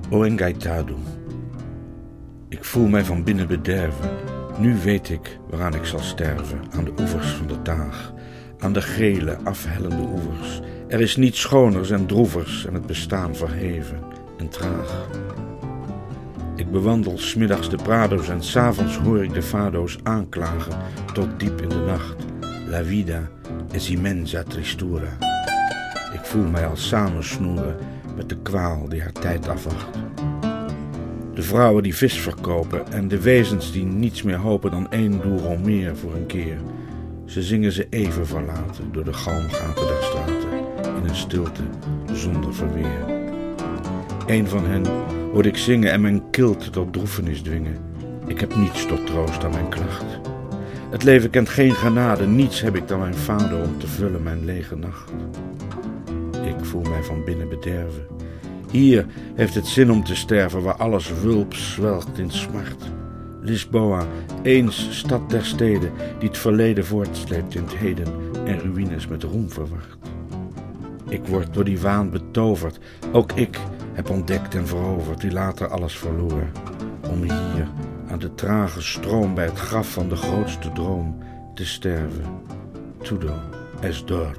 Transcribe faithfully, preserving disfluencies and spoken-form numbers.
O Engaitado, ik voel mij van binnen bederven. Nu weet ik waaraan ik zal sterven, aan de oevers van de Taag, aan de gele, afhellende oevers. Er is niets schoners en droevers en het bestaan verheven en traag. Ik bewandel 's middags de prado's en 's avonds hoor ik de fado's aanklagen tot diep in de nacht. La vida es immensa tristura. Ik voel mij als samensnoeren met de kwaal die haar tijd afwacht. De vrouwen die vis verkopen en de wezens die niets meer hopen dan één doel meer voor een keer. Ze zingen ze even verlaten door de galmgaten der straten, in een stilte zonder verweer. Een van hen hoorde ik zingen en mijn kilt tot droefenis dwingen. Ik heb niets tot troost aan mijn klacht. Het leven kent geen genade, niets heb ik dan mijn fado om te vullen mijn lege nacht. Ik voel mij van binnen bederven. Hier heeft het zin om te sterven, waar alles wulps zwelgt in smart. Lisboa, eens stad der steden, die het verleden voortsleept in het heden en ruïnes met roem verwacht. Ik word door die waan betoverd, ook ik heb ontdekt en veroverd, die later alles verloor. Om hier, aan de trage stroom, bij het graf van de grootste droom, te sterven. Tudo es dor.